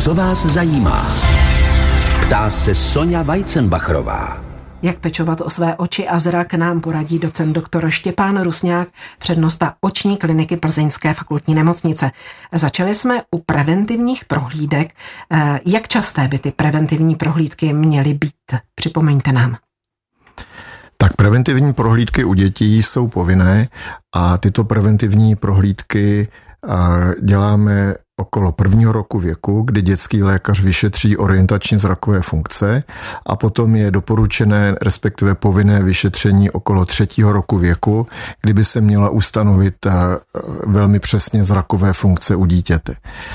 Co vás zajímá? Ptá se Sonja Weizenbacherová. Jak pečovat o své oči a zrak nám poradí docent doktor Štěpán Rusňák, přednosta oční kliniky Plzeňské fakultní nemocnice. Začali jsme u preventivních prohlídek. Jak časté by ty preventivní prohlídky měly být? Připomeňte nám. Tak preventivní prohlídky u dětí jsou povinné a tyto preventivní prohlídky děláme okolo 1. roku věku, kdy dětský lékař vyšetří orientačně zrakové funkce a potom je doporučené, respektive povinné vyšetření okolo 3. roku věku, kdyby se měla ustanovit velmi přesně zrakové funkce u dítěte.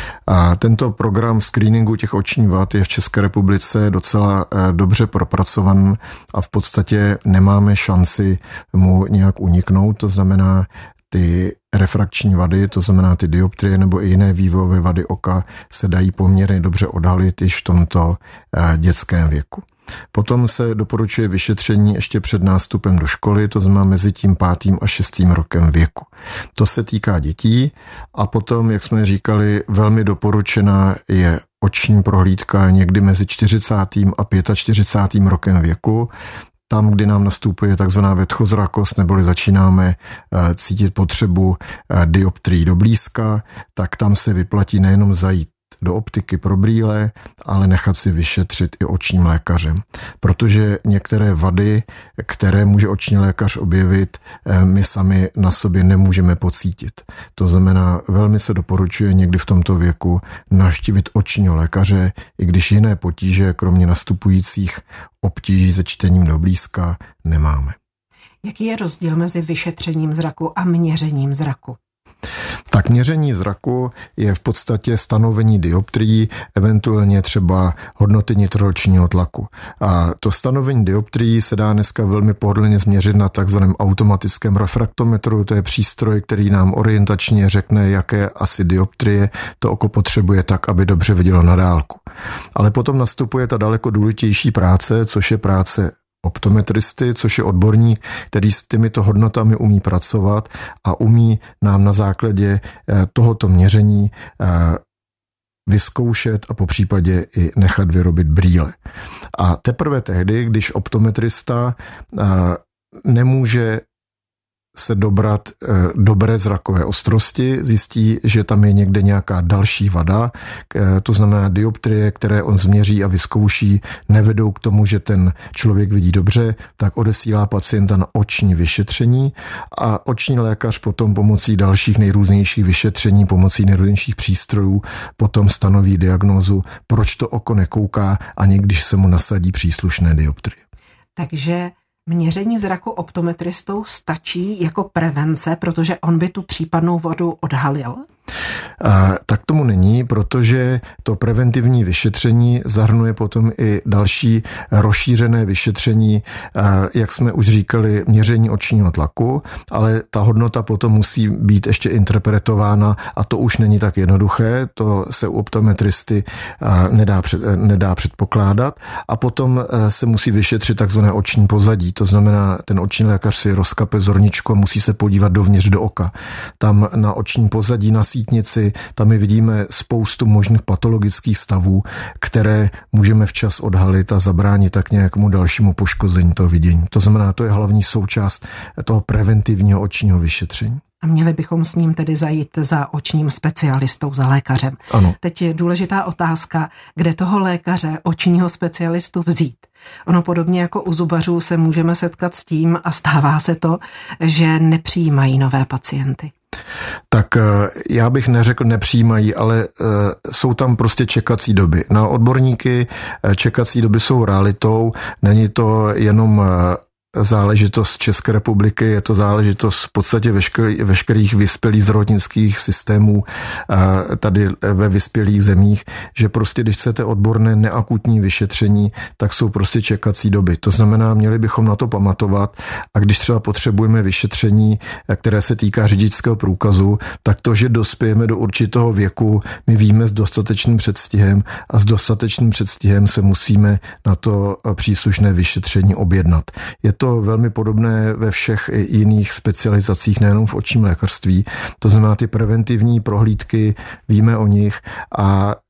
A tento program screeningu těch očních vad je v České republice docela dobře propracovaný a v podstatě nemáme šanci mu nějak uniknout, to znamená, ty refrakční vady, to znamená ty dioptrie nebo i jiné vývojové vady oka, se dají poměrně dobře odhalit již v tomto dětském věku. Potom se doporučuje vyšetření ještě před nástupem do školy, to znamená mezi tím 5. a 6. rokem věku. To se týká dětí a potom, jak jsme říkali, velmi doporučená je oční prohlídka někdy mezi 40. a 45. rokem věku. Tam, kdy nám nastupuje takzvaná vetchozrakost, neboli začínáme cítit potřebu dioptrií do blízka, tak tam se vyplatí nejenom zajít do optiky pro brýle, ale nechat si vyšetřit i očním lékařem. Protože některé vady, které může oční lékař objevit, my sami na sobě nemůžeme pocítit. To znamená, velmi se doporučuje někdy v tomto věku navštívit očního lékaře, i když jiné potíže, kromě nastupujících obtíží se čtením do blízka, nemáme. Jaký je rozdíl mezi vyšetřením zraku a měřením zraku? Tak měření zraku je v podstatě stanovení dioptrií, eventuálně třeba hodnoty nitroočního tlaku. A to stanovení dioptrií se dá dneska velmi pohodlně změřit na takzvaném automatickém refraktometru. To je přístroj, který nám orientačně řekne, jaké asi dioptrie to oko potřebuje tak, aby dobře vidělo na dálku. Ale potom nastupuje ta daleko důležitější práce, což je práce optometristy, což je odborník, který s těmito hodnotami umí pracovat a umí nám na základě tohoto měření vyzkoušet a popřípadě i nechat vyrobit brýle. A teprve tehdy, když optometrista nemůže se dobrat dobré zrakové ostrosti, zjistí, že tam je někde nějaká další vada, to znamená dioptrie, které on změří a vyzkouší, nevedou k tomu, že ten člověk vidí dobře, tak odesílá pacienta na oční vyšetření a oční lékař potom pomocí dalších nejrůznějších vyšetření, pomocí nejrůznějších přístrojů potom stanoví diagnózu, proč to oko nekouká, ani když se mu nasadí příslušné dioptrie. Takže měření zraku optometristou stačí jako prevence, protože on by tu případnou vadu odhalil? Tak tomu není, protože to preventivní vyšetření zahrnuje potom i další rozšířené vyšetření, jak jsme už říkali, měření očního tlaku, ale ta hodnota potom musí být ještě interpretována a to už není tak jednoduché, to se u optometristy nedá předpokládat a potom se musí vyšetřit takzvané oční pozadí, to znamená, ten oční lékař si rozkape zorničku a musí se podívat dovnitř do oka. Tam na oční pozadí na sítnici, tam my vidíme spoustu možných patologických stavů, které můžeme včas odhalit a zabránit tak nějakému dalšímu poškození toho vidění. To znamená, to je hlavní součást toho preventivního očního vyšetření. A měli bychom s ním tedy zajít za očním specialistou, za lékařem. Ano. Teď je důležitá otázka, kde toho lékaře, očního specialistu vzít. Ono podobně jako u zubařů se můžeme setkat s tím a stává se to, že nepřijímají nové pacienty. Tak já bych neřekl nepřijímají, ale jsou tam prostě čekací doby. Na odborníky čekací doby jsou realitou, není to jenom záležitost České republiky, je to záležitost v podstatě veškerých vyspělých zdravotnických systémů tady ve vyspělých zemích, že prostě když chcete odborné neakutní vyšetření, tak jsou prostě čekací doby. To znamená, měli bychom na to pamatovat a když třeba potřebujeme vyšetření, které se týká řidičského průkazu, tak to, že dospějeme do určitého věku, my víme s dostatečným předstihem a s dostatečným předstihem se musíme na to příslušné vyšetření objednat. Je to velmi podobné ve všech jiných specializacích, nejenom v očním lékařství. To znamená, ty preventivní prohlídky, víme o nich a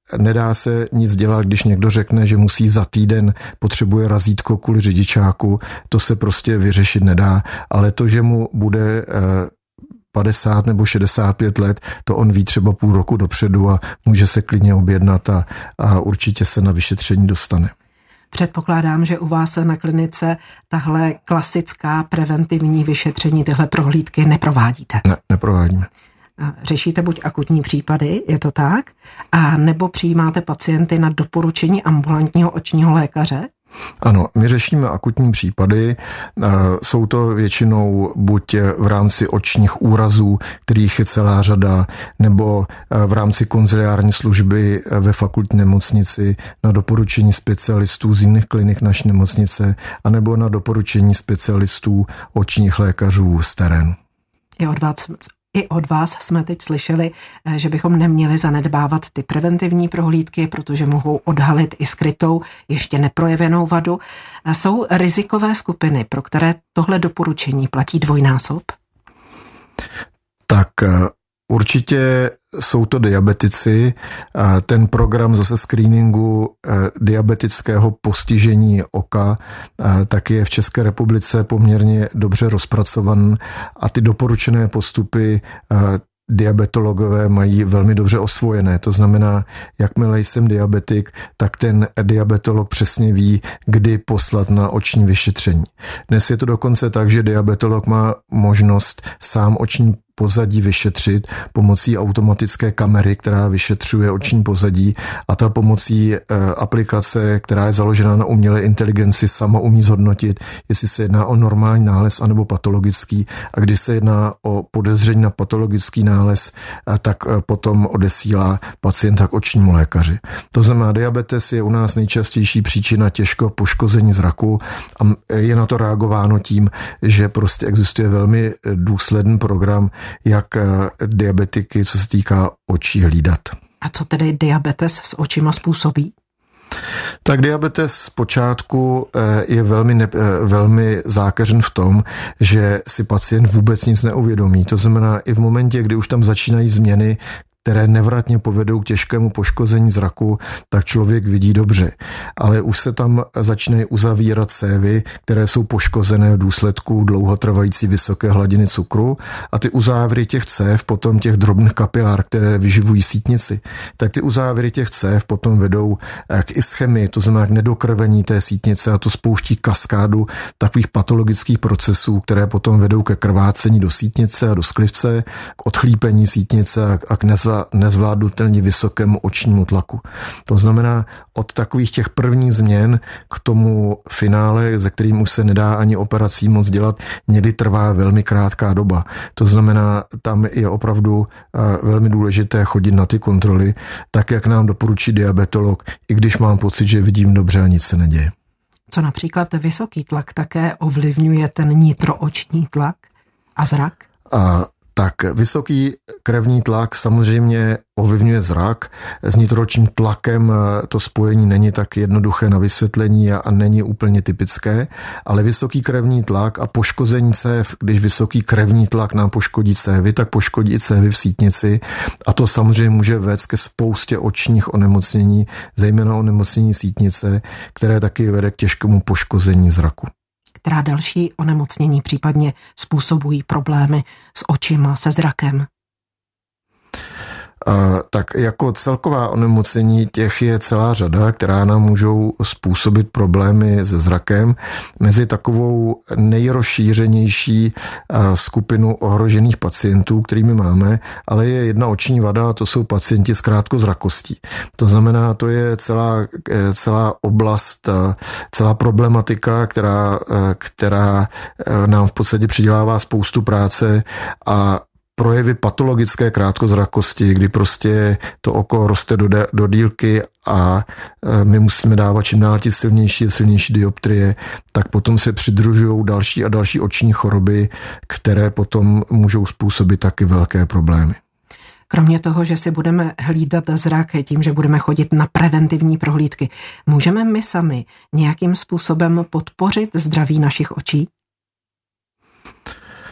nedá se nic dělat, když někdo řekne, že musí za týden, potřebuje razítko kvůli řidičáku, to se prostě vyřešit nedá, ale to, že mu bude 50 nebo 65 let, to on ví třeba půl roku dopředu a může se klidně objednat a určitě se na vyšetření dostane. Předpokládám, že u vás na klinice tahle klasická preventivní vyšetření, tyhle prohlídky neprovádíte. Ne, neprovádíme. Řešíte buď akutní případy, je to tak, a nebo přijímáte pacienty na doporučení ambulantního očního lékaře? Ano, my řešíme akutní případy, jsou to většinou buď v rámci očních úrazů, kterých je celá řada, nebo v rámci konziliární služby ve fakultní nemocnici na doporučení specialistů z jiných klinik naší nemocnice, anebo na doporučení specialistů očních lékařů z terénu. I od vás jsme teď slyšeli, že bychom neměli zanedbávat ty preventivní prohlídky, protože mohou odhalit i skrytou, ještě neprojevenou vadu. Jsou rizikové skupiny, pro které tohle doporučení platí dvojnásob? Tak určitě jsou to diabetici. Ten program zase screeningu diabetického postižení oka tak je v České republice poměrně dobře rozpracovan a ty doporučené postupy diabetologové mají velmi dobře osvojené. To znamená, jakmile jsem diabetik, tak ten diabetolog přesně ví, kdy poslat na oční vyšetření. Dnes je to dokonce tak, že diabetolog má možnost sám oční pozadí vyšetřit pomocí automatické kamery, která vyšetřuje oční pozadí a ta pomocí aplikace, která je založena na umělé inteligenci, sama umí zhodnotit, jestli se jedná o normální nález anebo patologický a když se jedná o podezření na patologický nález, tak potom odesílá pacienta k očnímu lékaři. To znamená, diabetes je u nás nejčastější příčina těžkého poškození zraku a je na to reagováno tím, že prostě existuje velmi důsledný program, jak diabetiky, co se týká očí, hlídat. A co tedy diabetes s očima způsobí? Tak diabetes zpočátku je velmi zákeřen v tom, že si pacient vůbec nic neuvědomí. To znamená, i v momentě, kdy už tam začínají změny, které nevratně povedou k těžkému poškození zraku, tak člověk vidí dobře. Ale už se tam začínají uzavírat cévy, které jsou poškozené v důsledku dlouhotrvající vysoké hladiny cukru a ty uzávěry těch cév, potom těch drobných kapilár, které vyživují sítnici, tak ty uzávěry těch cév potom vedou k ischemii, to znamená k nedokrvení té sítnice a to spouští kaskádu takových patologických procesů, které potom vedou ke krvácení do sítnice a do sklivce, k odchlípení sítnice a k nezvládnutelně vysokému očnímu tlaku. To znamená, od takových těch prvních změn k tomu finále, ze kterým už se nedá ani operací moc dělat, někdy trvá velmi krátká doba. To znamená, tam je opravdu velmi důležité chodit na ty kontroly, tak jak nám doporučí diabetolog, i když mám pocit, že vidím dobře a nic se neděje. Co například vysoký tlak také ovlivňuje ten nitrooční tlak a zrak? Tak vysoký krevní tlak samozřejmě ovlivňuje zrak. S nitroočním tlakem to spojení není tak jednoduché na vysvětlení a není úplně typické, ale vysoký krevní tlak a poškození cév, když vysoký krevní tlak nám poškodí cévy, tak poškodí i cévy v sítnici a to samozřejmě může vést ke spoustě očních onemocnění, zejména onemocnění sítnice, které taky vede k těžkému poškození zraku. Která další onemocnění případně způsobují problémy s očima, se zrakem? Tak jako celková onemocnění těch je celá řada, která nám můžou způsobit problémy se zrakem. Mezi takovou nejrozšířenější skupinu ohrožených pacientů, kterými máme, ale je jedna oční vada a to jsou pacienti s krátkozrakostí. To znamená, to je celá oblast, celá problematika, která nám v podstatě přidělává spoustu práce a projevy patologické krátkozrakosti, kdy prostě to oko roste do dílky a my musíme dávat čím dál tím silnější a silnější dioptrie, tak potom se přidružují další a další oční choroby, které potom můžou způsobit taky velké problémy. Kromě toho, že si budeme hlídat zrak tím, že budeme chodit na preventivní prohlídky, můžeme my sami nějakým způsobem podpořit zdraví našich očí?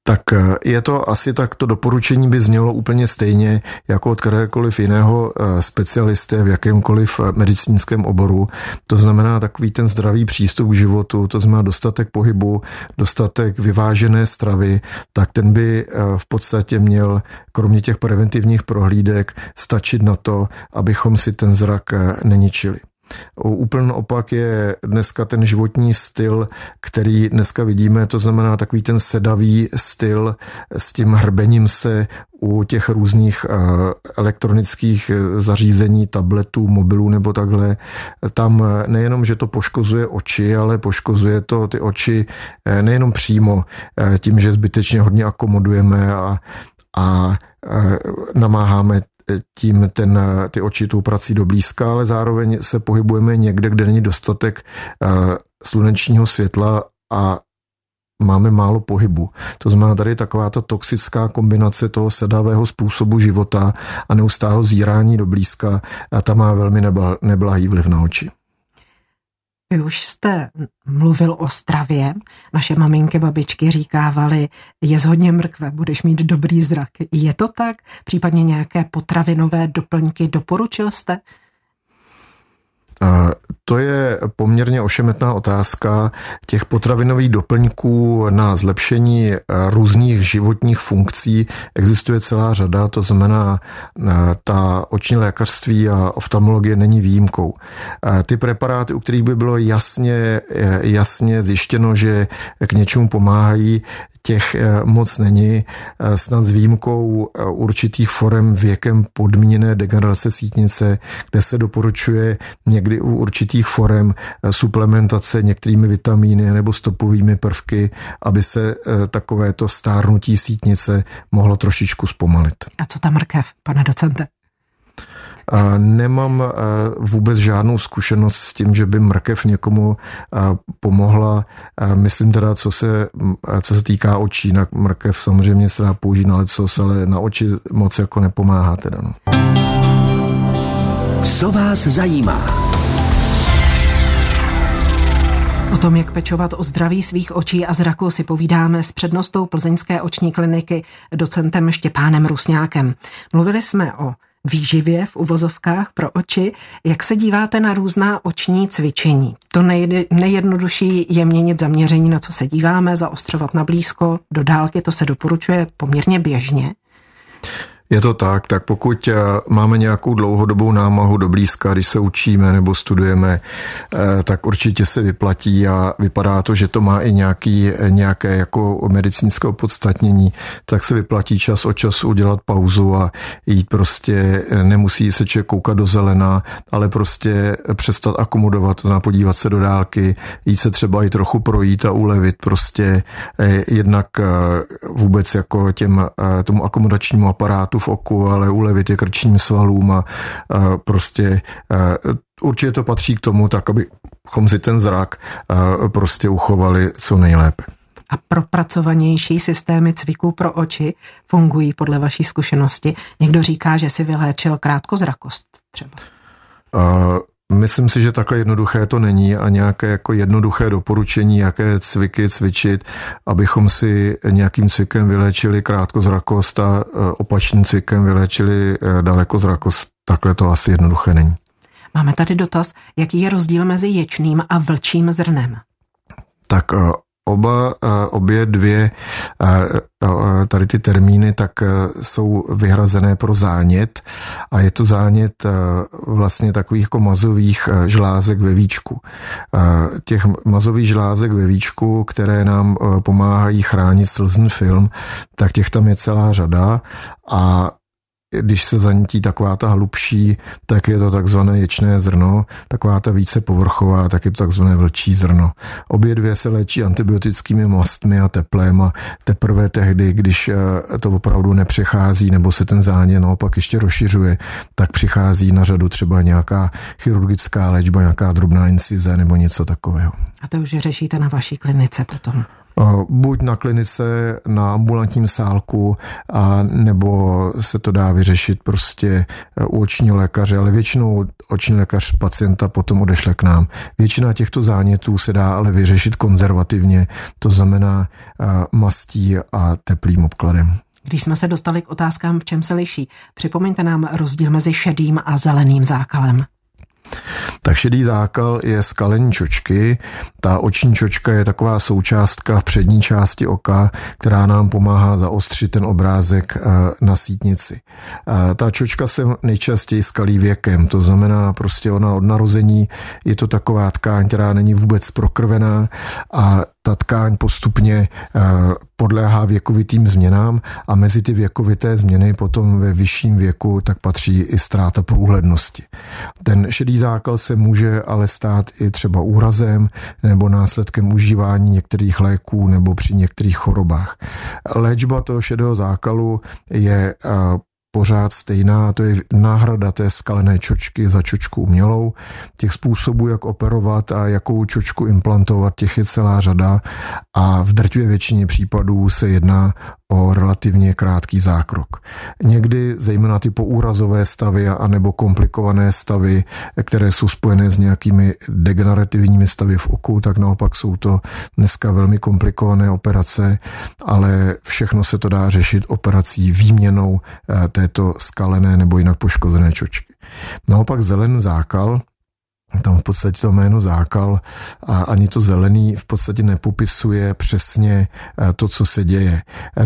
Tak je to asi tak, to doporučení by znělo úplně stejně jako od kterékoliv jiného specialisty v jakémkoliv medicínském oboru. To znamená takový ten zdravý přístup k životu, to znamená dostatek pohybu, dostatek vyvážené stravy, tak ten by v podstatě měl kromě těch preventivních prohlídek stačit na to, abychom si ten zrak neničili. Úplný opak je dneska ten životní styl, který dneska vidíme, to znamená takový ten sedavý styl s tím hrbením se u těch různých elektronických zařízení, tabletů, mobilů nebo takhle. Tam nejenom, že to poškozuje oči, ale poškozuje to ty oči nejenom přímo tím, že zbytečně hodně akomodujeme a namáháme tím ty oči tou prací do blízka, ale zároveň se pohybujeme někde, kde není dostatek slunečního světla a máme málo pohybu. To znamená, tady je taková ta toxická kombinace toho sedavého způsobu života a neustálého zírání do blízka a ta má velmi neblahý vliv na oči. Vy už jste mluvil o stravě. Naše maminky, babičky říkávaly, jest hodně mrkve, budeš mít dobrý zrak. Je to tak? Případně nějaké potravinové doplňky doporučil jste? To je poměrně ošemetná otázka. Těch potravinových doplňků na zlepšení různých životních funkcí existuje celá řada, to znamená, ta oční lékařství a oftalmologie není výjimkou. Ty preparáty, u kterých by bylo jasně zjištěno, že k něčemu pomáhají, těch moc není, snad s výjimkou určitých forem věkem podmíněné degenerace sítnice, kde se doporučuje někdy u určitých forem suplementace některými vitamíny nebo stopovými prvky, aby se takovéto stárnutí sítnice mohlo trošičku zpomalit. A co ta mrkev, pane docente? Nemám vůbec žádnou zkušenost s tím, že by mrkev někomu pomohla. Myslím teda, co se týká očí, na mrkev samozřejmě se dá použít na lecos, ale na oči moc jako nepomáhá teda. No. Co vás zajímá? O tom, jak pečovat o zdraví svých očí a zraku, si povídáme s přednostou plzeňské oční kliniky docentem Štěpánem Rusňákem. Mluvili jsme o výživě v uvozovkách pro oči. Jak se díváte na různá oční cvičení? To nejjednodušší je měnit zaměření, na co se díváme, zaostřovat na blízko, do dálky, to se doporučuje poměrně běžně. Je to tak pokud máme nějakou dlouhodobou námahu do blízka, když se učíme nebo studujeme, tak určitě se vyplatí a vypadá to, že to má i nějaké jako medicínské opodstatnění, tak se vyplatí čas od času udělat pauzu a jít prostě, nemusí se člověk koukat do zelena, ale prostě přestat akomodovat, to znamená podívat se do dálky, jít se třeba i trochu projít a ulevit prostě jednak vůbec jako tomu akomodačnímu aparátu v oku, ale ulevit je krčním svalům a prostě určitě to patří k tomu, tak abychom si ten zrak prostě uchovali co nejlépe. A propracovanější systémy cviků pro oči fungují podle vaší zkušenosti? Někdo říká, že si vyléčil krátkozrakost třeba. Myslím si, že takhle jednoduché to není a nějaké jako jednoduché doporučení, jaké cviky cvičit, abychom si nějakým cvikem vyléčili krátkozrakost a opačným cvikem vyléčili dalekozrakost. Takhle to asi jednoduché není. Máme tady dotaz, jaký je rozdíl mezi ječným a vlčím zrnem? Tak obě dvě tady ty termíny tak jsou vyhrazené pro zánět a je to zánět vlastně takových jako mazových žlázek ve víčku. Těch mazových žlázek ve víčku, které nám pomáhají chránit slzný film, tak těch tam je celá řada a když se zanítí taková ta hlubší, tak je to takzvané ječné zrno, taková ta více povrchová, tak je to takzvané vlčí zrno. Obě dvě se léčí antibiotickými mastmi a teplem a teprve tehdy, když to opravdu nepřechází nebo se ten zánět naopak ještě rozšiřuje, tak přichází na řadu třeba nějaká chirurgická léčba, nějaká drobná incize nebo něco takového. A to už řešíte na vaší klinice potom? Buď na klinice, na ambulantním sálku, nebo se to dá vyřešit prostě u očního lékaře, ale většinou oční lékař pacienta potom odešle k nám. Většina těchto zánětů se dá ale vyřešit konzervativně, to znamená mastí a teplým obkladem. Když jsme se dostali k otázkám, v čem se liší, připomeňte nám rozdíl mezi šedým a zeleným zákalem. Tak šedý zákal je skalení čočky. Ta oční čočka je taková součástka v přední části oka, která nám pomáhá zaostřit ten obrázek na sítnici. Ta čočka se nejčastěji skalí věkem, to znamená prostě ona od narození je to taková tkáň, která není vůbec prokrvená a ta tkáň postupně podléhá věkovitým změnám a mezi ty věkovité změny potom ve vyšším věku tak patří i ztráta průhlednosti. Ten šedý zákal se může ale stát i třeba úrazem nebo následkem užívání některých léků nebo při některých chorobách. Léčba toho šedého zákalu je pořád stejná, to je náhrada té skalené čočky za čočku umělou. Těch způsobů, jak operovat a jakou čočku implantovat, těch je celá řada a v drtivé většině případů se jedná o relativně krátký zákrok. Někdy zejména ty poúrazové stavy anebo komplikované stavy, které jsou spojené s nějakými degenerativními stavy v oku, tak naopak jsou to dneska velmi komplikované operace, ale všechno se to dá řešit operací výměnou této skalené nebo jinak poškozené čočky. Naopak zelený zákal, tam v podstatě to jméno zákal a ani to zelený v podstatě nepopisuje přesně to, co se děje.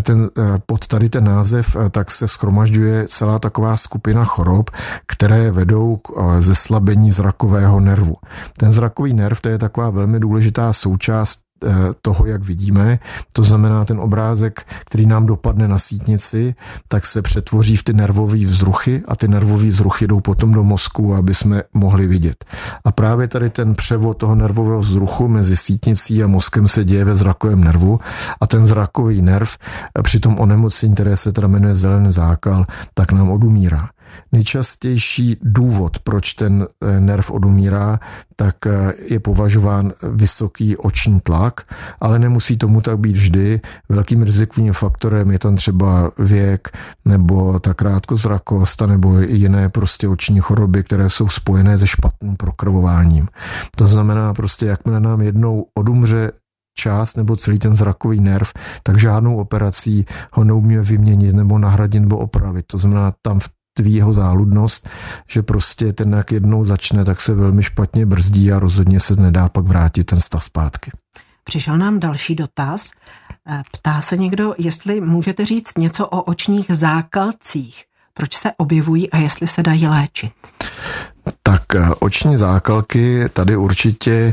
Pod tady ten název tak se shromažďuje celá taková skupina chorob, které vedou k zeslabení zrakového nervu. Ten zrakový nerv, to je taková velmi důležitá součást toho, jak vidíme. To znamená, ten obrázek, který nám dopadne na sítnici, tak se přetvoří v ty nervové vzruchy a ty nervové vzruchy jdou potom do mozku, aby jsme mohli vidět. A právě tady ten převod toho nervového vzruchu mezi sítnicí a mozkem se děje ve zrakovém nervu a ten zrakový nerv při tom onemocnění, které se teda jmenuje zelený zákal, tak nám odumírá. Nejčastější důvod, proč ten nerv odumírá, tak je považován vysoký oční tlak, ale nemusí tomu tak být vždy. Velkým rizikovým faktorem je tam třeba věk nebo ta krátkozrakost nebo jiné prostě oční choroby, které jsou spojené se špatným prokrvováním. To znamená prostě, jakmile nám jednou odumře část nebo celý ten zrakový nerv, tak žádnou operací ho neumíme vyměnit nebo nahradit nebo opravit. To znamená, tam tví jeho záludnost, že prostě ten jak jednou začne, tak se velmi špatně brzdí a rozhodně se nedá pak vrátit ten stav zpátky. Přišel nám další dotaz. Ptá se někdo, jestli můžete říct něco o očních zákalcích. Proč se objevují a jestli se dají léčit? Tak oční zákalky, tady určitě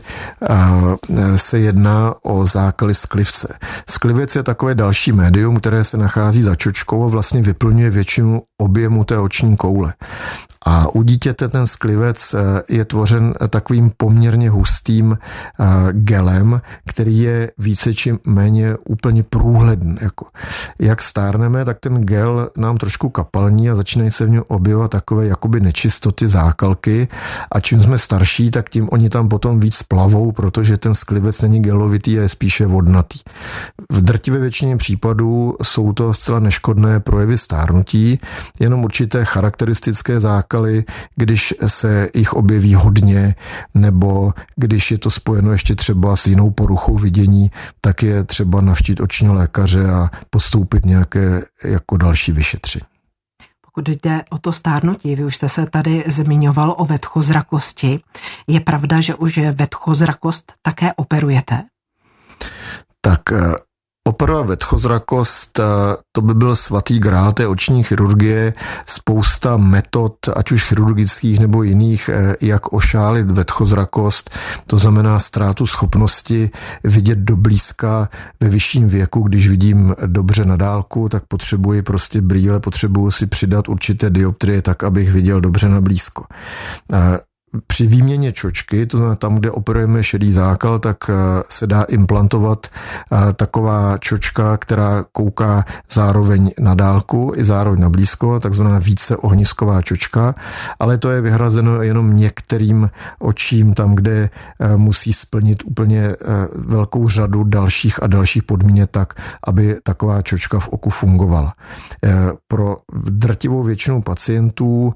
se jedná o zákaly sklivce. Sklivec je takové další médium, které se nachází za čočkou a vlastně vyplňuje většinu objemu té oční koule. A u dítěte ten sklivec je tvořen takovým poměrně hustým gelem, který je více či méně úplně průhledný. Jak stárneme, tak ten gel nám trošku kapalní a začínají se v něm objevovat takové jakoby nečistoty, zákalky a čím jsme starší, tak tím oni tam potom víc plavou, protože ten sklivec není gelovitý a je spíše vodnatý. V drtivé většině případů jsou to zcela neškodné projevy stárnutí, jenom určité charakteristické zákaly, když se jich objeví hodně, nebo když je to spojeno ještě třeba s jinou poruchou vidění, tak je třeba navštívit očního lékaře a podstoupit nějaké jako další vyšetření. Pokud jde o to stárnutí, vy už jste se tady zmiňoval o vetchozrakosti. Je pravda, že už vetchozrakost také operujete? Tak operovat vetchozrakost, to by byl svatý grál té oční chirurgie, spousta metod, ať už chirurgických nebo jiných, jak ošálit vetchozrakost, to znamená ztrátu schopnosti vidět do blízka ve vyšším věku. Když vidím dobře na dálku, tak potřebuji prostě brýle, potřebuji si přidat určité dioptrie tak, abych viděl dobře na blízko. při výměně čočky, to znamená tam, kde operujeme šedý zákal, tak se dá implantovat taková čočka, která kouká zároveň na dálku i zároveň na blízko, takzvaná víceohnisková čočka, ale to je vyhrazeno jenom některým očím, tam, kde musí splnit úplně velkou řadu dalších a dalších podmínek tak, aby taková čočka v oku fungovala. Pro drtivou většinu pacientů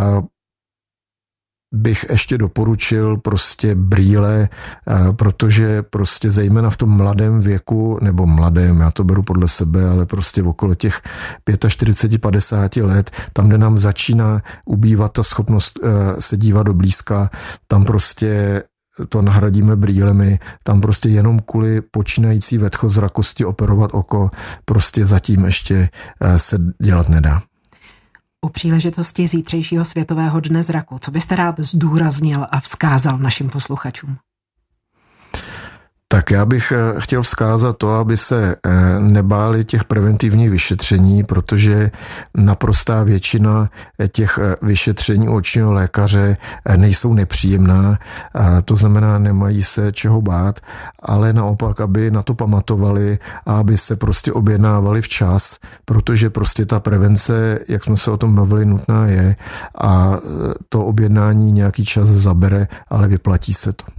bych ještě doporučil prostě brýle, protože prostě zejména v tom mladém věku, nebo mladém, já to beru podle sebe, ale prostě okolo těch 45-50 let, tam, kde nám začíná ubývat ta schopnost se dívat do blízka, tam prostě to nahradíme brýlemi, tam prostě jenom kvůli počínající vetchozrakosti operovat oko prostě zatím ještě se dělat nedá. U příležitosti zítřejšího Světového dne zraku, co byste rád zdůraznil a vzkázal našim posluchačům? Tak já bych chtěl vzkázat to, aby se nebáli těch preventivních vyšetření, protože naprostá většina těch vyšetření u očního lékaře nejsou nepříjemná, to znamená, nemají se čeho bát, ale naopak, aby na to pamatovali a aby se prostě objednávali včas, protože prostě ta prevence, jak jsme se o tom bavili, nutná je a to objednání nějaký čas zabere, ale vyplatí se to.